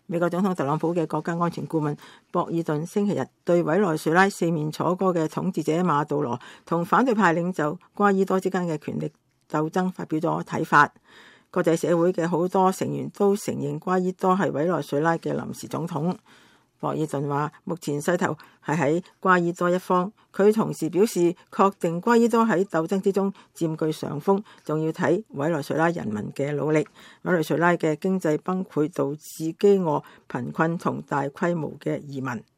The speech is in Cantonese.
美國總統特朗普嘅國家安全顧問博爾頓星期日對委內瑞拉四面楚歌嘅統治者馬杜羅同反對派領袖瓜伊多之間嘅權力鬥爭發表咗睇法。國際社會嘅好多成員都承認瓜伊多係委內瑞拉嘅臨時總統。博爾頓話目前勢頭係喺瓜伊多一方，佢同時表示確定瓜伊多喺鬥爭之中佔據上風，仲要睇委內瑞拉人民嘅努力。委內瑞拉嘅經濟崩潰導致飢餓、貧困同大規模嘅移民。